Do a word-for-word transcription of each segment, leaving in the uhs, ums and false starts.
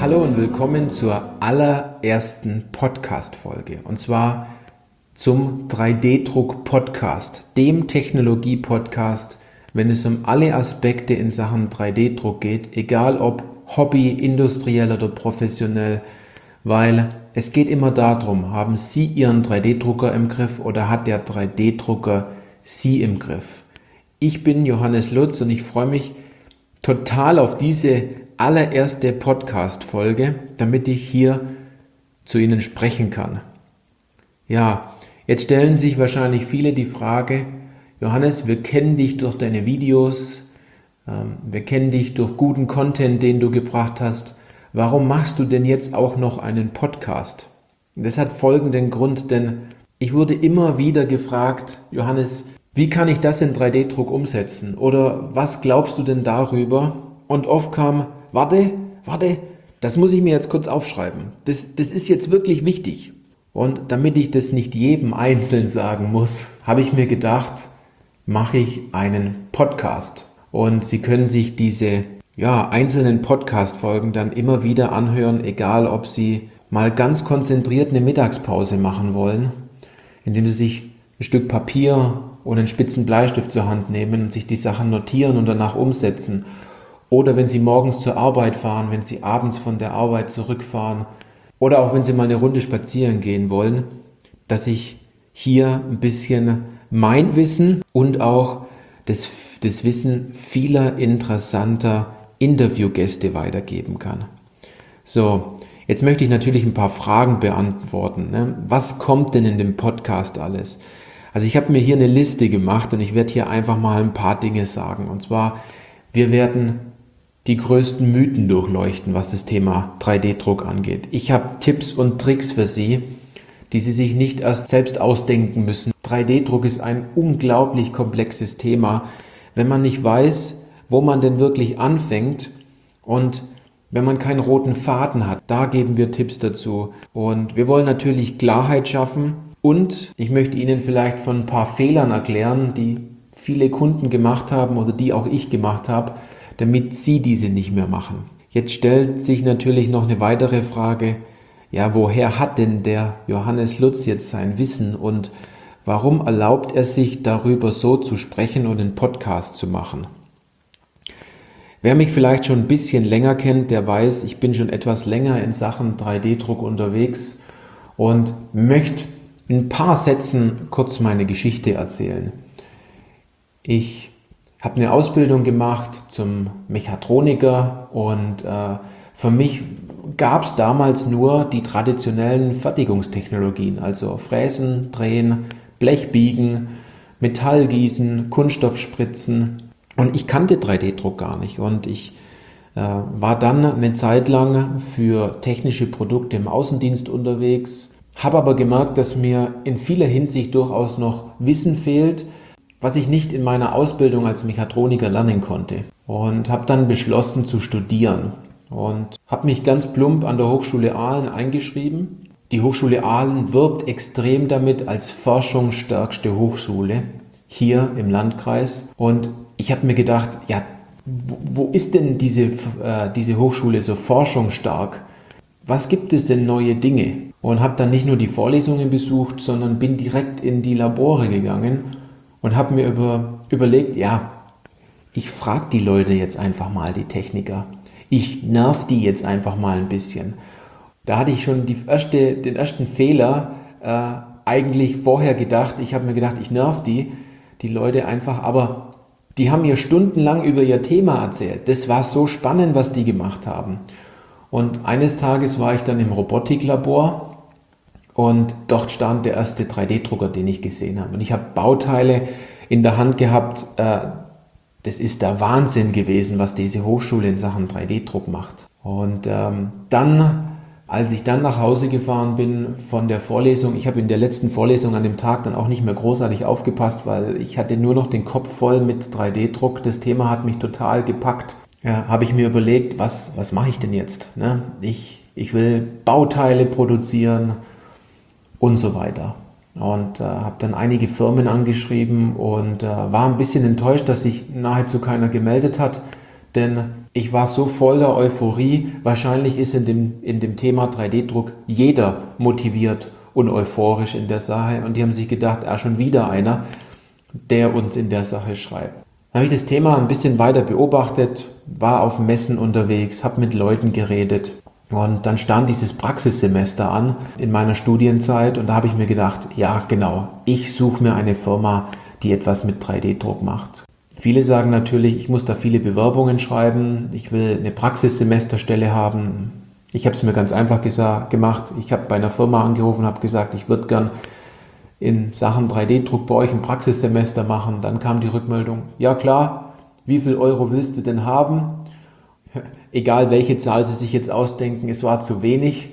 Hallo und willkommen zur allerersten Podcast-Folge und zwar zum drei D Druck-Podcast, dem Technologie-Podcast, wenn es um alle Aspekte in Sachen drei D Druck geht, egal ob Hobby, industriell oder professionell, weil es geht immer darum, haben Sie Ihren drei D Drucker im Griff oder hat der drei D Drucker Sie im Griff? Ich bin Johannes Lutz und ich freue mich total auf diese allererste Podcast-Folge, damit ich hier zu Ihnen sprechen kann. Ja, jetzt stellen sich wahrscheinlich viele die Frage, Johannes, wir kennen dich durch deine Videos, ähm, wir kennen dich durch guten Content, den du gebracht hast. Warum machst du denn jetzt auch noch einen Podcast? Das hat folgenden Grund, denn ich wurde immer wieder gefragt, Johannes, wie kann ich das in drei D Druck umsetzen? Oder was glaubst du denn darüber? Und oft kam, warte, warte, das muss ich mir jetzt kurz aufschreiben. Das, das ist jetzt wirklich wichtig. Und damit ich das nicht jedem einzeln sagen muss, habe ich mir gedacht, mache ich einen Podcast. Und Sie können sich diese ja, einzelnen Podcast-Folgen dann immer wieder anhören, egal ob Sie mal ganz konzentriert eine Mittagspause machen wollen, indem Sie sich ein Stück Papier oder einen spitzen Bleistift zur Hand nehmen und sich die Sachen notieren und danach umsetzen. Oder wenn Sie morgens zur Arbeit fahren, wenn Sie abends von der Arbeit zurückfahren oder auch wenn Sie mal eine Runde spazieren gehen wollen, dass ich hier ein bisschen mein Wissen und auch das, das Wissen vieler interessanter Interviewgäste weitergeben kann. So, jetzt möchte ich natürlich ein paar Fragen beantworten. Ne? Was kommt denn in dem Podcast alles? Also ich habe mir hier eine Liste gemacht und ich werde hier einfach mal ein paar Dinge sagen. Und zwar, wir werden die größten Mythen durchleuchten, was das Thema drei D Druck angeht. Ich habe Tipps und Tricks für Sie, die Sie sich nicht erst selbst ausdenken müssen. drei D Druck ist ein unglaublich komplexes Thema, wenn man nicht weiß, wo man denn wirklich anfängt und wenn man keinen roten Faden hat. Da geben wir Tipps dazu. Und wir wollen natürlich Klarheit schaffen und ich möchte Ihnen vielleicht von ein paar Fehlern erklären, die viele Kunden gemacht haben oder die auch ich gemacht habe, damit Sie diese nicht mehr machen. Jetzt stellt sich natürlich noch eine weitere Frage, ja, woher hat denn der Johannes Lutz jetzt sein Wissen und warum erlaubt er sich darüber so zu sprechen und einen Podcast zu machen? Wer mich vielleicht schon ein bisschen länger kennt, der weiß, ich bin schon etwas länger in Sachen drei D Druck unterwegs und möchte in ein paar Sätzen kurz meine Geschichte erzählen. Ich habe eine Ausbildung gemacht zum Mechatroniker und äh, für mich gab es damals nur die traditionellen Fertigungstechnologien, also Fräsen, Drehen, Blechbiegen, Metallgießen, Kunststoffspritzen und ich kannte drei D Druck gar nicht und ich äh, war dann eine Zeit lang für technische Produkte im Außendienst unterwegs, habe aber gemerkt, dass mir in vieler Hinsicht durchaus noch Wissen fehlt, was ich nicht in meiner Ausbildung als Mechatroniker lernen konnte und habe dann beschlossen zu studieren und habe mich ganz plump an der Hochschule Aalen eingeschrieben. Die Hochschule Aalen wirbt extrem damit als forschungsstärkste Hochschule hier im Landkreis und ich habe mir gedacht, ja, wo, wo ist denn diese, äh, diese Hochschule so forschungsstark? Was gibt es denn neue Dinge? Und habe dann nicht nur die Vorlesungen besucht, sondern bin direkt in die Labore gegangen und habe mir über, überlegt, ja, ich frage die Leute jetzt einfach mal, die Techniker. Ich nerv die jetzt einfach mal ein bisschen. Da hatte ich schon die erste, den ersten Fehler äh, eigentlich vorher gedacht. Ich habe mir gedacht, ich nerv die, die Leute einfach, aber die haben mir stundenlang über ihr Thema erzählt. Das war so spannend, was die gemacht haben. Und eines Tages war ich dann im Robotiklabor und dort stand der erste drei D Drucker, den ich gesehen habe. Und ich habe Bauteile in der Hand gehabt. Äh, das ist der Wahnsinn gewesen, was diese Hochschule in Sachen drei D Druck macht. Und ähm, dann, als ich dann nach Hause gefahren bin von der Vorlesung, ich habe in der letzten Vorlesung an dem Tag dann auch nicht mehr großartig aufgepasst, weil ich hatte nur noch den Kopf voll mit drei D Druck. Das Thema hat mich total gepackt. Ja, habe ich mir überlegt, was, was mache ich denn jetzt? Ne? Ich, ich will Bauteile produzieren und so weiter. Und äh, habe dann einige Firmen angeschrieben und äh, war ein bisschen enttäuscht, dass sich nahezu keiner gemeldet hat, denn Ich war so voller Euphorie, wahrscheinlich ist in dem, in dem Thema drei D Druck jeder motiviert und euphorisch in der Sache und die haben sich gedacht, ah, schon wieder einer, der uns in der Sache schreibt. Dann habe ich das Thema ein bisschen weiter beobachtet, war auf Messen unterwegs, habe mit Leuten geredet und dann stand dieses Praxissemester an in meiner Studienzeit und da habe ich mir gedacht, ja genau, ich suche mir eine Firma, die etwas mit drei D Druck macht. Viele sagen natürlich, ich muss da viele Bewerbungen schreiben, ich will eine Praxissemesterstelle haben. Ich habe es mir ganz einfach gesagt, gemacht. Ich habe bei einer Firma angerufen und habe gesagt, ich würde gern in Sachen drei D Druck bei euch ein Praxissemester machen. Dann kam die Rückmeldung, ja klar, wie viel Euro willst du denn haben? Egal welche Zahl Sie sich jetzt ausdenken, es war zu wenig.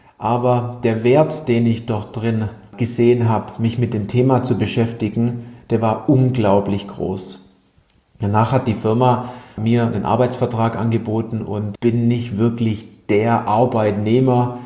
Aber der Wert, den ich dort drin gesehen habe, mich mit dem Thema zu beschäftigen, der war unglaublich groß. Danach hat die Firma mir einen Arbeitsvertrag angeboten und bin nicht wirklich der Arbeitnehmer.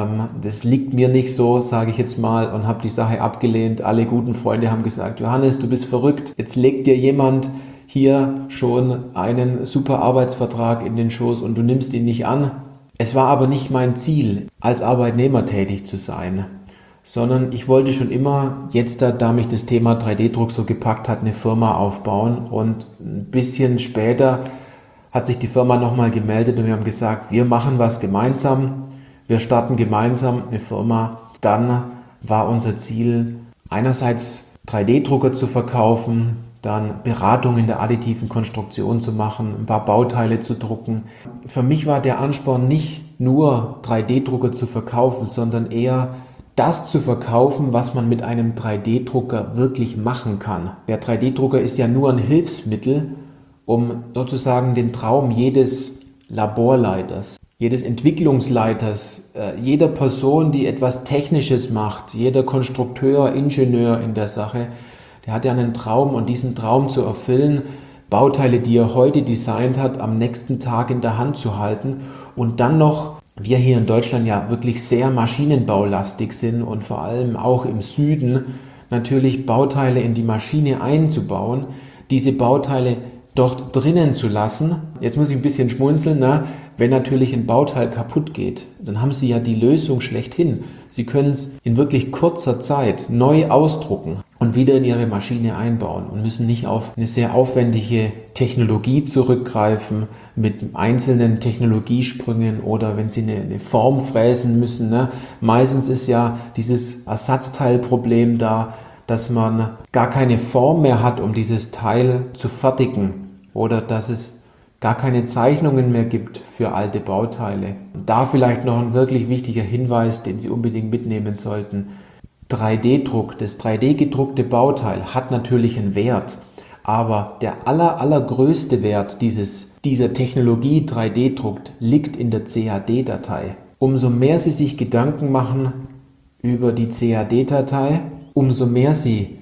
Das liegt mir nicht so, sage ich jetzt mal, und habe die Sache abgelehnt. Alle guten Freunde haben gesagt, Johannes, du bist verrückt. Jetzt legt dir jemand hier schon einen super Arbeitsvertrag in den Schoß und du nimmst ihn nicht an. Es war aber nicht mein Ziel, als Arbeitnehmer tätig zu sein, sondern ich wollte schon immer, jetzt da, da mich das Thema drei D Druck so gepackt hat, eine Firma aufbauen und ein bisschen später hat sich die Firma nochmal gemeldet und wir haben gesagt, wir machen was gemeinsam, wir starten gemeinsam eine Firma. Dann war unser Ziel, einerseits drei D Drucker zu verkaufen, dann Beratung in der additiven Konstruktion zu machen, ein paar Bauteile zu drucken. Für mich war der Ansporn nicht nur drei D Drucker zu verkaufen, sondern eher das zu verkaufen, was man mit einem drei D Drucker wirklich machen kann. Der drei D Drucker ist ja nur ein Hilfsmittel, um sozusagen den Traum jedes Laborleiters, jedes Entwicklungsleiters, jeder Person, die etwas Technisches macht, jeder Konstrukteur, Ingenieur in der Sache, der hat ja einen Traum und diesen Traum zu erfüllen, Bauteile, die er heute designt hat, am nächsten Tag in der Hand zu halten und dann noch, wir hier in Deutschland ja wirklich sehr maschinenbaulastig sind und vor allem auch im Süden natürlich Bauteile in die Maschine einzubauen, diese Bauteile dort drinnen zu lassen. Jetzt muss ich ein bisschen schmunzeln, na, wenn natürlich ein Bauteil kaputt geht, dann haben Sie ja die Lösung schlechthin. Sie können es in wirklich kurzer Zeit neu ausdrucken und wieder in Ihre Maschine einbauen und müssen nicht auf eine sehr aufwendige Technologie zurückgreifen mit einzelnen Technologiesprüngen oder wenn Sie eine, eine Form fräsen müssen. Ne? Meistens ist ja dieses Ersatzteilproblem da, dass man gar keine Form mehr hat, um dieses Teil zu fertigen oder dass es gar keine Zeichnungen mehr gibt für alte Bauteile. Und da vielleicht noch ein wirklich wichtiger Hinweis, den Sie unbedingt mitnehmen sollten. drei D Druck, das drei D gedruckte Bauteil hat natürlich einen Wert, aber der aller, allergrößte Wert dieses, dieser Technologie drei D druckt liegt in der C A D-Datei. Umso mehr Sie sich Gedanken machen über die C A D-Datei, umso mehr Sie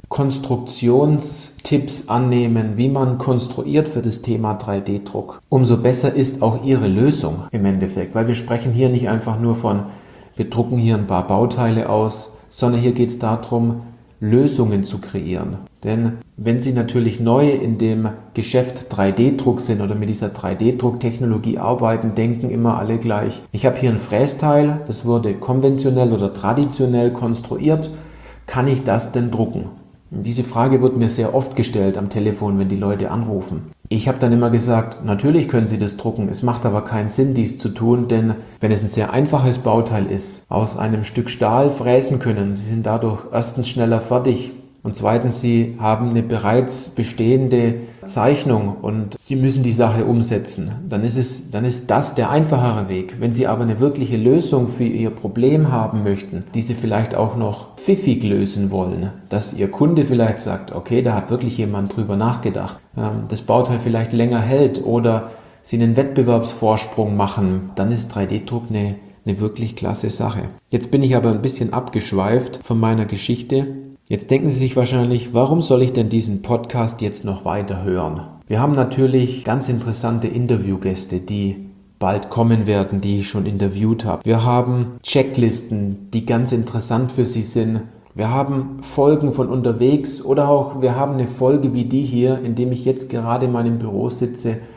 Konstruktionstipps annehmen, wie man konstruiert für das Thema drei D Druck, umso besser ist auch Ihre Lösung im Endeffekt, weil wir sprechen hier nicht einfach nur von, wir drucken hier ein paar Bauteile aus, sondern hier geht es darum, Lösungen zu kreieren. Denn wenn Sie natürlich neu in dem Geschäft drei D Druck sind oder mit dieser drei D Drucktechnologie arbeiten, denken immer alle gleich, ich habe hier ein Frästeil, das wurde konventionell oder traditionell konstruiert, kann ich das denn drucken? Diese Frage wird mir sehr oft gestellt am Telefon, wenn die Leute anrufen. Ich habe dann immer gesagt, natürlich können Sie das drucken, es macht aber keinen Sinn, dies zu tun, denn wenn es ein sehr einfaches Bauteil ist, aus einem Stück Stahl fräsen können, Sie sind dadurch erstens schneller fertig und zweitens, Sie haben eine bereits bestehende Zeichnung und Sie müssen die Sache umsetzen. Dann ist es, dann ist das der einfachere Weg. Wenn Sie aber eine wirkliche Lösung für Ihr Problem haben möchten, die Sie vielleicht auch noch pfiffig lösen wollen, dass Ihr Kunde vielleicht sagt, okay, da hat wirklich jemand drüber nachgedacht, das Bauteil vielleicht länger hält oder Sie einen Wettbewerbsvorsprung machen, dann ist drei D Druck eine, eine wirklich klasse Sache. Jetzt bin ich aber ein bisschen abgeschweift von meiner Geschichte. Jetzt denken Sie sich wahrscheinlich, warum soll ich denn diesen Podcast jetzt noch weiter hören? Wir haben natürlich ganz interessante Interviewgäste, die bald kommen werden, die ich schon interviewt habe. Wir haben Checklisten, die ganz interessant für Sie sind. Wir haben Folgen von unterwegs oder auch wir haben eine Folge wie die hier, in dem ich jetzt gerade in meinem Büro sitze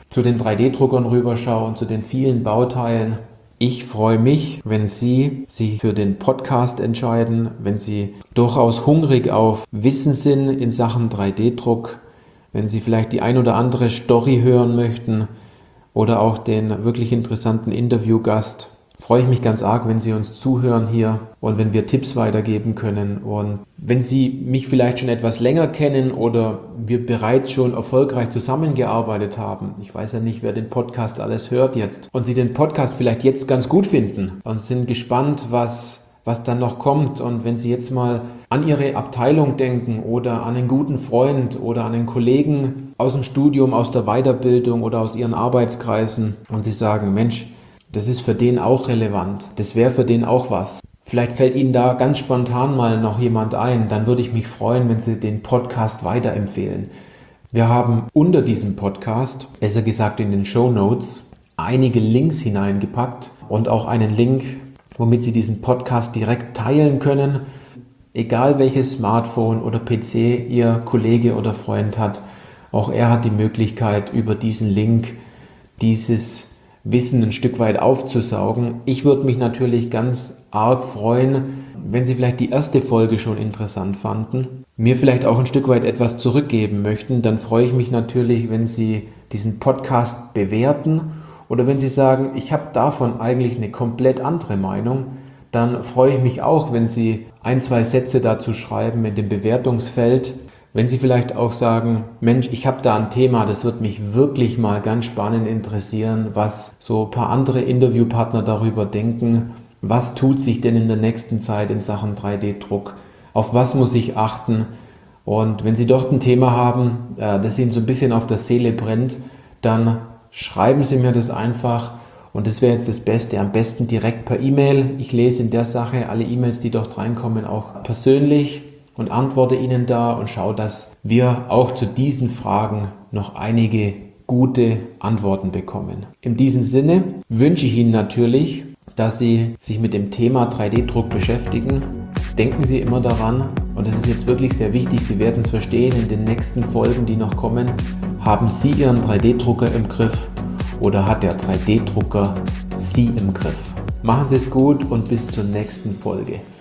zu den drei D-Druckern rüberschauen, zu den vielen Bauteilen. Ich freue mich, wenn Sie sich für den Podcast entscheiden, wenn Sie durchaus hungrig auf Wissen sind in Sachen drei D-Druck, wenn Sie vielleicht die ein oder andere Story hören möchten oder auch den wirklich interessanten Interviewgast. Freue ich mich ganz arg, wenn Sie uns zuhören hier und wenn wir Tipps weitergeben können. Und wenn Sie mich vielleicht schon etwas länger kennen oder wir bereits schon erfolgreich zusammengearbeitet haben, ich weiß ja nicht, wer den Podcast alles hört jetzt, und Sie den Podcast vielleicht jetzt ganz gut finden und sind gespannt, was, was dann noch kommt. Und wenn Sie jetzt mal an Ihre Abteilung denken oder an einen guten Freund oder an einen Kollegen aus dem Studium, aus der Weiterbildung oder aus Ihren Arbeitskreisen und Sie sagen, Mensch, das ist für den auch relevant. Das wäre für den auch was. Vielleicht fällt Ihnen da ganz spontan mal noch jemand ein. Dann würde ich mich freuen, wenn Sie den Podcast weiterempfehlen. Wir haben unter diesem Podcast, besser gesagt in den Shownotes, einige Links hineingepackt und auch einen Link, womit Sie diesen Podcast direkt teilen können. Egal welches Smartphone oder P C Ihr Kollege oder Freund hat, auch er hat die Möglichkeit, über diesen Link dieses Wissen ein Stück weit aufzusaugen. Ich würde mich natürlich ganz arg freuen, wenn Sie vielleicht die erste Folge schon interessant fanden, mir vielleicht auch ein Stück weit etwas zurückgeben möchten. Dann freue ich mich natürlich, wenn Sie diesen Podcast bewerten oder wenn Sie sagen, ich habe davon eigentlich eine komplett andere Meinung. Dann freue ich mich auch, wenn Sie ein, zwei Sätze dazu schreiben in dem Bewertungsfeld. Wenn Sie vielleicht auch sagen, Mensch, ich habe da ein Thema, das wird mich wirklich mal ganz spannend interessieren, was so ein paar andere Interviewpartner darüber denken. Was tut sich denn in der nächsten Zeit in Sachen drei D-Druck? Auf was muss ich achten? Und wenn Sie dort ein Thema haben, das Ihnen so ein bisschen auf der Seele brennt, dann schreiben Sie mir das einfach. Und das wäre jetzt das Beste, am besten direkt per E-Mail. Ich lese in der Sache alle E-Mails, die dort reinkommen, auch persönlich und antworte Ihnen da und schaue, dass wir auch zu diesen Fragen noch einige gute Antworten bekommen. In diesem Sinne wünsche ich Ihnen natürlich, dass Sie sich mit dem Thema drei D-Druck beschäftigen. Denken Sie immer daran, und das ist jetzt wirklich sehr wichtig, Sie werden es verstehen in den nächsten Folgen, die noch kommen, haben Sie Ihren drei D-Drucker im Griff oder hat der drei D-Drucker Sie im Griff? Machen Sie es gut und bis zur nächsten Folge.